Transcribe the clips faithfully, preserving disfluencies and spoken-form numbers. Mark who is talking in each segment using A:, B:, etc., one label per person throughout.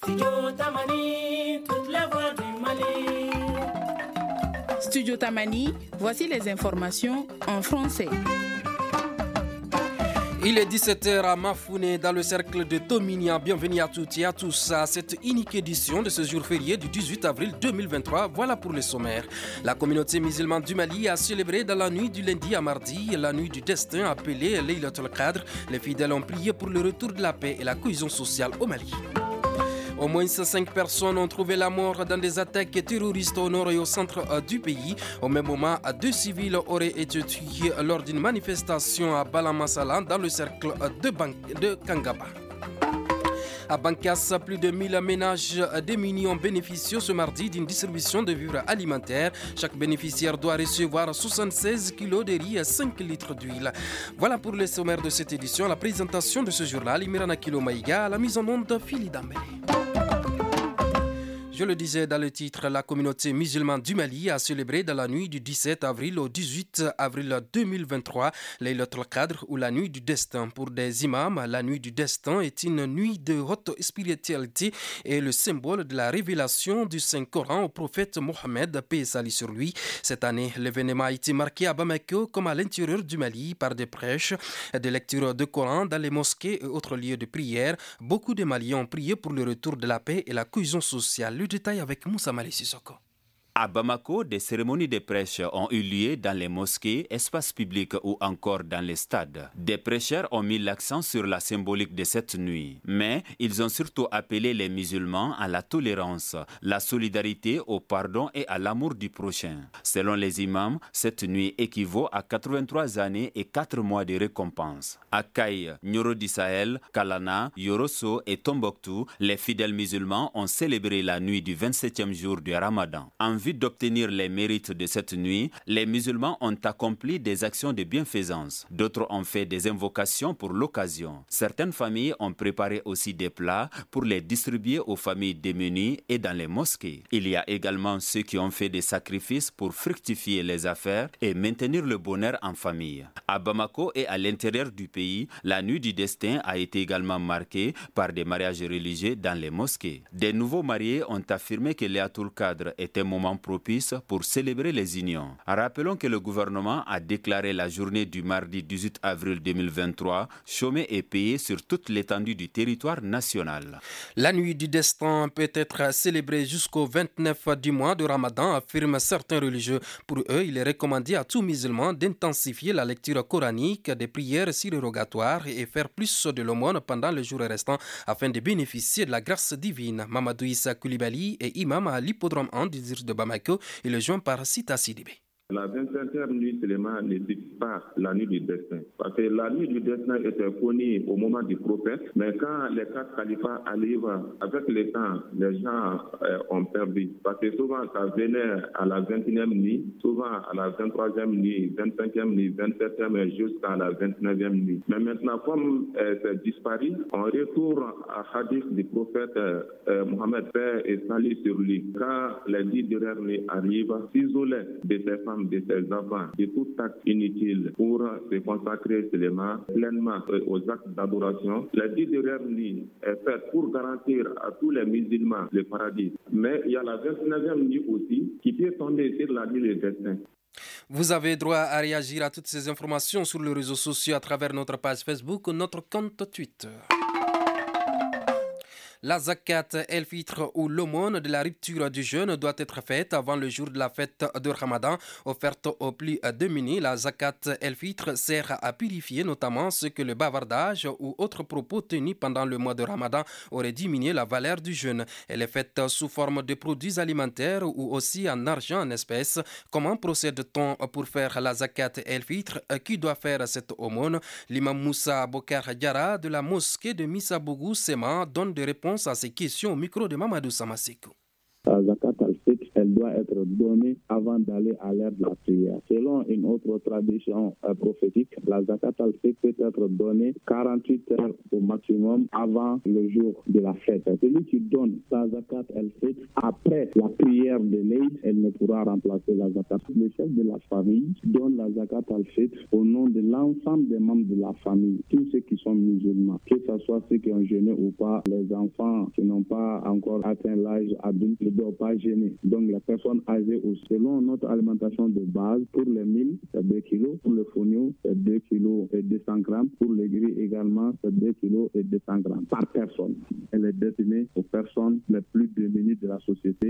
A: Studio Tamani, toute la voix du Mali.
B: Studio Tamani, voici les informations en français.
C: Il est dix-sept heures à Mafouné dans le cercle de Tominia. Bienvenue à toutes et à tous à cette unique édition de ce jour férié du dix-huit avril deux mille vingt-trois. Voilà pour les sommaires. La communauté musulmane du Mali a célébré dans la nuit du lundi à mardi la nuit du destin appelée Laylatul Qadr. Les fidèles ont prié pour le retour de la paix et la cohésion sociale au Mali. Au moins cinq personnes ont trouvé la mort dans des attaques terroristes au nord et au centre du pays. Au même moment, deux civils auraient été tués lors d'une manifestation à Balamassala dans le cercle de, Ban- de Kangaba. À Bankas, plus de mille ménages démunis ont bénéficié ce mardi d'une distribution de vivres alimentaires. Chaque bénéficiaire doit recevoir soixante-seize kilos de riz et cinq litres d'huile. Voilà pour les sommaires de cette édition. La présentation de ce journal, Imirana Kilo Maïga, la mise en onde, Phili Dambélé. Je le disais dans le titre, la communauté musulmane du Mali a célébré dans la nuit du dix-sept avril au dix-huit avril deux mille vingt-trois Laylatul Qadr ou la nuit du destin. Pour des imams, la nuit du destin est une nuit de haute spiritualité et le symbole de la révélation du Saint-Coran au prophète Mohammed, paix et salut sur lui. Cette année, l'événement a été marqué à Bamako comme à l'intérieur du Mali par des prêches, des lectures de Coran dans les mosquées et autres lieux de prière. Beaucoup de Maliens ont prié pour le retour de la paix et la cohésion sociale. Le détail avec Moussa Mali Sissoko.
D: À Bamako, des cérémonies de prêche ont eu lieu dans les mosquées, espaces publics ou encore dans les stades. Des prêcheurs ont mis l'accent sur la symbolique de cette nuit, mais ils ont surtout appelé les musulmans à la tolérance, la solidarité, au pardon et à l'amour du prochain. Selon les imams, cette nuit équivaut à quatre-vingt-trois années et quatre mois de récompense. À Kaye, Nioro du Sahel, Kalana, Yorosso et Tombouctou, les fidèles musulmans ont célébré la nuit du vingt-septième jour du Ramadan. En vue d'obtenir les mérites de cette nuit, les musulmans ont accompli des actions de bienfaisance. D'autres ont fait des invocations pour l'occasion. Certaines familles ont préparé aussi des plats pour les distribuer aux familles démunies et dans les mosquées. Il y a également ceux qui ont fait des sacrifices pour fructifier les affaires et maintenir le bonheur en famille. À Bamako et à l'intérieur du pays, la nuit du destin a été également marquée par des mariages religieux dans les mosquées. Des nouveaux mariés ont affirmé que Laylatul Qadr est un moment propice pour célébrer les unions. Rappelons que le gouvernement a déclaré la journée du mardi dix-huit avril deux mille vingt-trois chômée et payée sur toute l'étendue du territoire national.
C: La nuit du destin peut être célébrée jusqu'au vingt-neuf du mois de Ramadan, affirment certains religieux. Pour eux, il est recommandé à tout musulman d'intensifier la lecture coranique, des prières surérogatoires et faire plus de l'aumône pendant les jours restants afin de bénéficier de la grâce divine. Mamadou Issa Koulibaly est imam à l'hippodrome un du district de Bamako. Il est joint par Sita Sidibé.
E: La vingt-cinquième nuit seulement ne dit pas la nuit du destin. Parce que la nuit du destin était connue au moment du prophète, mais quand les quatre califats arrivent, avec le temps, les gens euh, ont perdu. Parce que souvent, ça venait à la vingt et unième nuit, souvent à la vingt-troisième nuit, vingt-cinquième nuit, vingt-septième jusqu'à la vingt-neuvième nuit. Mais maintenant, comme euh, c'est disparu, on retourne à hadith du prophète euh, euh, Mohammed, paix et salut sur lui. Quand les dix dernières nuits arrivent, s'isoler de ses femmes, de ses enfants, de tout acte inutile pour se consacrer seulement pleinement aux actes d'adoration. La dix dernière nuit est faite pour garantir à tous les musulmans le paradis. Mais il y a la vingt-neuvième nuit aussi qui peut tomber sur la nuit du destin.
C: Vous avez droit à réagir à toutes ces informations sur les réseaux sociaux à travers notre page Facebook ou notre compte Twitter. La zakat el-fitr ou l'aumône de la rupture du jeûne doit être faite avant le jour de la fête de Ramadan. Offerte aux plus démunis, la zakat el-fitr sert à purifier notamment ce que le bavardage ou autres propos tenus pendant le mois de Ramadan auraient diminué la valeur du jeûne. Elle est faite sous forme de produits alimentaires ou aussi en argent en espèces. Comment procède-t-on pour faire la zakat el-fitr? Qui doit faire cette aumône? L'imam Moussa Bokar Diara de la mosquée de Missabougou Sema donne des réponses à ces questions au micro de Mamadou Samasekou.
F: La zakat al-fitr, elle doit doit être donné avant d'aller à l'heure de la prière. Selon une autre tradition euh, prophétique, la zakat al-fitr peut être donnée quarante-huit heures au maximum avant le jour de la fête. Celui qui donne sa zakat al-fitr après la prière de l'Eid, elle ne pourra remplacer la zakat. Le chef de la famille donne la zakat al-fitr au nom de l'ensemble des membres de la famille, tous ceux qui sont musulmans, que ce soit ceux qui ont jeûné ou pas, les enfants qui n'ont pas encore atteint l'âge adulte ne doivent pas jeûner. Donc les personnes âgées aussi. Selon notre alimentation de base, pour les mille, c'est deux kilos, pour le fonio, c'est deux kilos et deux cents grammes, pour le gris également, c'est deux kilos et deux cents grammes par personne. Elle est destinée aux personnes les plus démunies de la société.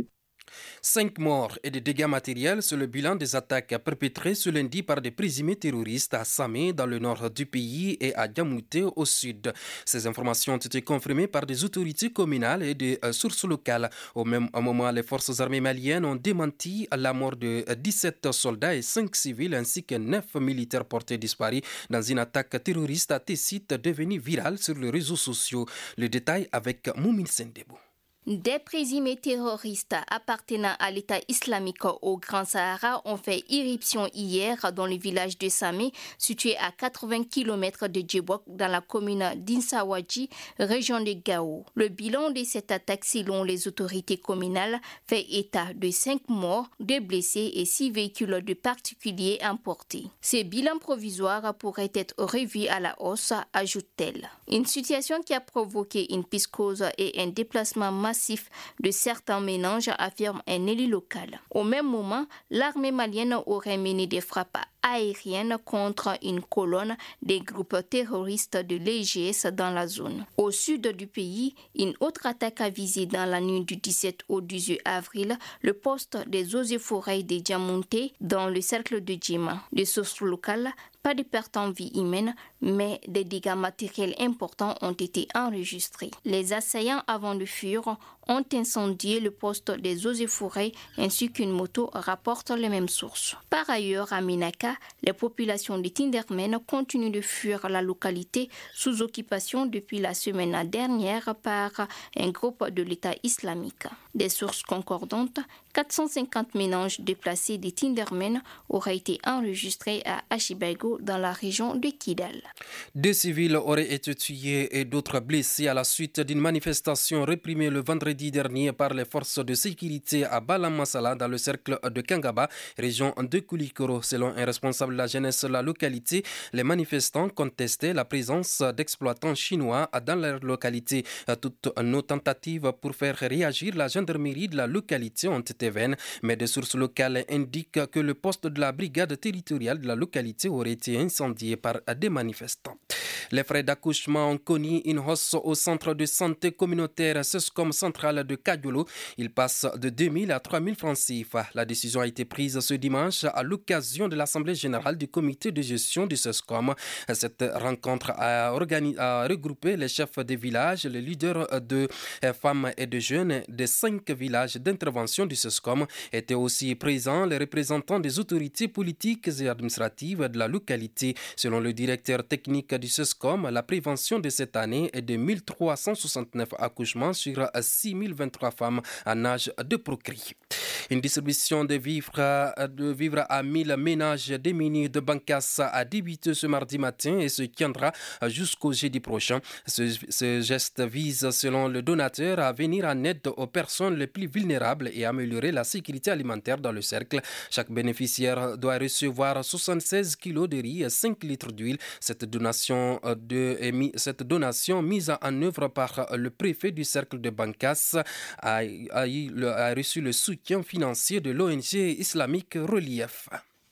C: Cinq morts et des dégâts matériels sur le bilan des attaques perpétrées ce lundi par des présumés terroristes à Samé dans le nord du pays et à Diamouté au sud. Ces informations ont été confirmées par des autorités communales et des sources locales. Au même moment, les forces armées maliennes ont démenti la mort de dix-sept soldats et cinq civils ainsi que neuf militaires portés disparus dans une attaque terroriste à Tessit devenue virale sur les réseaux sociaux. Le détail avec Moumin Sendebo.
G: Des présumés terroristes appartenant à l'État islamique au Grand Sahara ont fait irruption hier dans le village de Samé, situé à quatre-vingts kilomètres de Djibouti, dans la commune d'Insawadji, région de Gao. Le bilan de cette attaque, selon les autorités communales, fait état de cinq morts, deux blessés et six véhicules de particuliers emportés. Ce bilan provisoire pourrait être revu à la hausse, ajoute-t-elle. Une situation qui a provoqué une psychose et un déplacement massif de certains ménages, affirme un élu local. Au même moment, l'armée malienne aurait mené des frappes aériennes contre une colonne des groupes terroristes de l'E G S dans la zone. Au sud du pays, une autre attaque a visé dans la nuit du dix-sept au dix-huit avril le poste des eaux et forêts de Diamounté dans le cercle de Djima. Des sources locales, pas de pertes en vie humaine, mais des dégâts matériels importants ont été enregistrés. Les assaillants, avant de fuir, ont incendié le poste des eaux et forêts ainsi qu'une moto, rapportent les mêmes sources. Par ailleurs, à Minaka, les populations de Tindermen continuent de fuir la localité sous occupation depuis la semaine dernière par un groupe de l'État islamique. Des sources concordantes, quatre cent cinquante ménages déplacés de Tindermen auraient été enregistrés à Achibaigo dans la région de Kidal.
C: Deux civils auraient été tués et d'autres blessés à la suite d'une manifestation réprimée le vendredi dernier par les forces de sécurité à Balamassala dans le cercle de Kangaba, région de Koulikoro. Selon un responsable de la jeunesse de la localité, les manifestants contestaient la présence d'exploitants chinois dans leur localité. Toutes nos tentatives pour faire réagir la gendarmerie de la localité ont été vaines, mais des sources locales indiquent que le poste de la brigade territoriale de la localité aurait été incendié par des manifestants. Les frais d'accouchement ont connu une hausse au centre de santé communautaire Sescom central de Kadiolo. Il passe de deux mille à trois mille francs C F A. La décision a été prise ce dimanche à l'occasion de l'Assemblée générale du comité de gestion du Sescom. Cette rencontre a, organi- a regroupé les chefs des villages, les leaders de femmes et de jeunes des cinq villages d'intervention du Sescom. Étaient aussi présents les représentants des autorités politiques et administratives de la localité. Selon le directeur technique du Sescom, la prévention de cette année est de mille trois cent soixante-neuf accouchements sur six mille vingt-trois femmes en âge de procréer. Une distribution de vivres, de vivres à mille ménages démunis de Bankas a débuté ce mardi matin et se tiendra jusqu'au jeudi prochain. Ce, ce geste vise, selon le donateur, à venir en aide aux personnes les plus vulnérables et améliorer la sécurité alimentaire dans le cercle. Chaque bénéficiaire doit recevoir soixante-seize kilos de riz et cinq litres d'huile. Cette donation, de, cette donation mise en œuvre par le préfet du cercle de Bankas a, a, a reçu le soutien financier de l'O N G islamique Relief.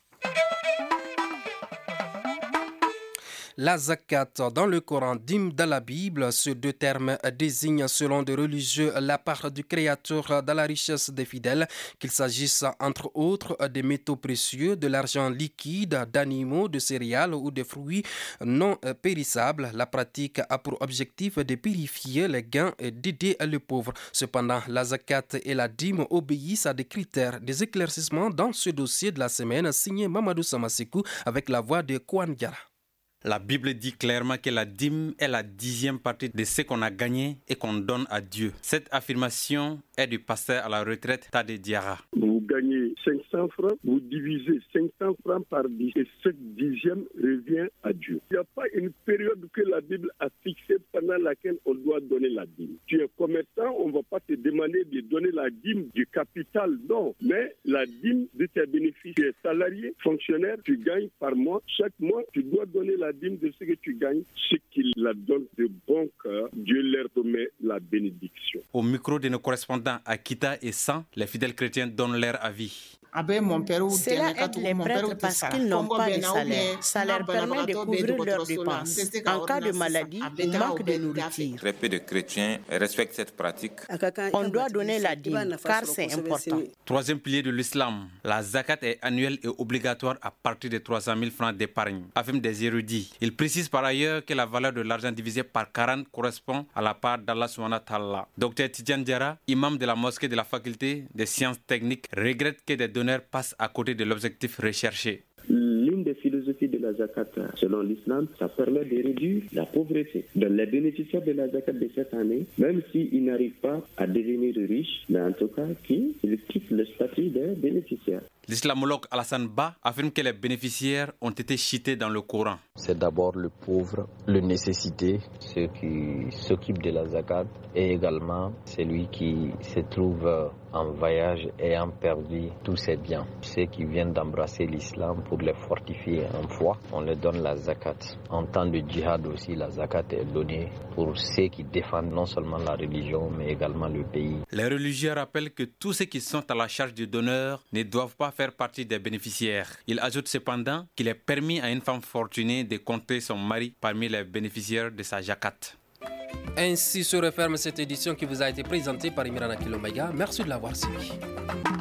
C: La zakat dans le Coran, dîme dans la Bible, ces deux termes désignent selon des religieux la part du Créateur dans la richesse des fidèles, qu'il s'agisse entre autres des métaux précieux, de l'argent liquide, d'animaux, de céréales ou de fruits non périssables. La pratique a pour objectif de purifier les gains et d'aider les pauvres. Cependant, la zakat et la dîme obéissent à des critères. Des éclaircissements dans ce dossier de la semaine signé Mamadou Samasekou avec la voix de Kouan Diara.
H: La Bible dit clairement que la dîme est la dixième partie de ce qu'on a gagné et qu'on donne à Dieu. Cette affirmation est du pasteur à la retraite Tade Diarra.
I: Vous gagnez cinq cents francs, vous divisez cinq cents francs par dix et cette dixième revient à Dieu. Il n'y a pas une période que la Bible a fixée pendant laquelle on doit donner la dîme. Tu es commerçant, on ne va pas te demander de donner la dîme du capital, non. Mais la dîme de tes bénéfices. Tu es salarié, fonctionnaire, tu gagnes par mois. Chaque mois, tu dois donner la dîme de ce que tu gagnes. Ceux qui la donnent de bon cœur, Dieu leur remet la bénédiction.
H: Au micro de nos correspondants à Kita et San, les fidèles chrétiens donnent leur avis.
J: Cela aide les prêtres parce qu'ils n'ont pas de salaire. Ça leur permet de couvrir leurs dépenses en cas de maladie ou manque de nourriture.
K: Très peu de chrétiens respectent cette pratique.
J: On doit donner la dîme car c'est important.
H: Troisième pilier de l'islam, la zakat est annuelle et obligatoire à partir de trois cent mille francs d'épargne, affirment des érudits. Ils précisent par ailleurs que la valeur de l'argent divisé par quarante correspond à la part d'Allah subhanahu wa ta'ala. Docteur Tidjane Diarra, imam de la mosquée de la faculté des sciences techniques, regrette que des donneurs passent à côté de l'objectif recherché.
L: L'une des philosophies de la zakat, selon l'islam, ça permet de réduire la pauvreté. Donc les bénéficiaires de la zakat de cette année, même s'ils n'arrivent pas à devenir riches, mais en tout cas, qu'ils quittent le statut de bénéficiaire.
H: L'islamologue Alassane Ba affirme que les bénéficiaires ont été cités dans le Coran.
M: C'est d'abord le pauvre, le nécessité, ceux qui s'occupent de la zakat, et également celui qui se trouve en voyage ayant perdu tous ses biens. Ceux qui viennent d'embrasser l'islam pour les fortifier en foi, on leur donne la zakat. En temps de djihad aussi, la zakat est donnée pour ceux qui défendent non seulement la religion, mais également le pays.
H: Les religieux rappellent que tous ceux qui sont à la charge du donneur ne doivent pas faire partie des bénéficiaires. Il ajoute cependant qu'il est permis à une femme fortunée de compter son mari parmi les bénéficiaires de sa zakat.
C: Ainsi se referme cette édition qui vous a été présentée par Imirana Kilombaïga. Merci de l'avoir suivi.